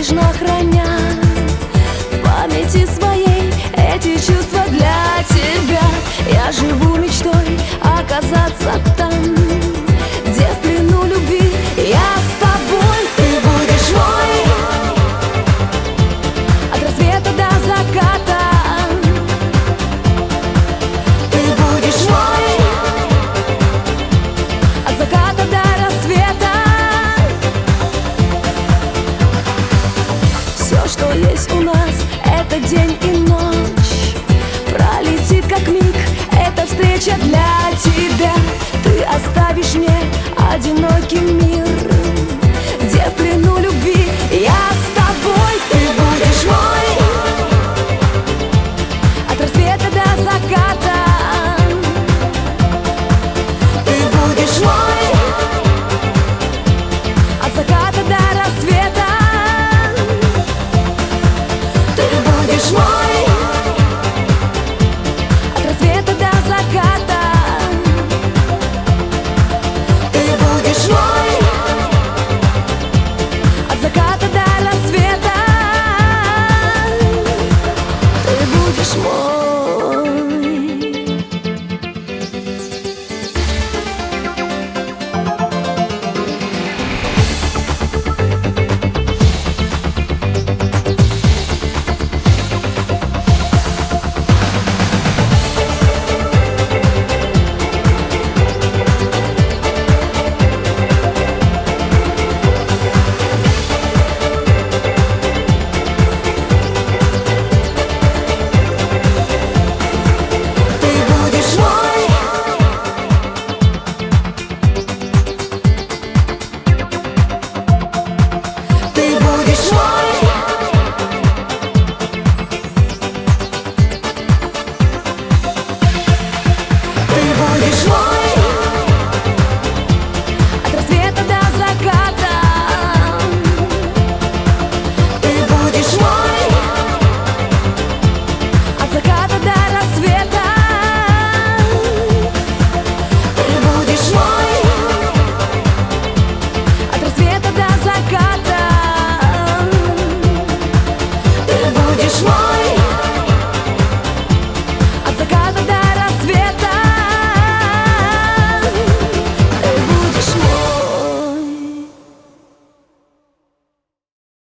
бережно хранят в памяти своей эти чувства для тебя. Я живу мечтой оказаться там, где в плену любви я с тобой. Ты будешь мой от рассвета до заката. Ты будешь мой от заката до рассвета. Все, что есть у нас, это день и ночь, пролетит как миг эта встреча для тебя. Ты оставишь мне одинокий мир, где в плену любви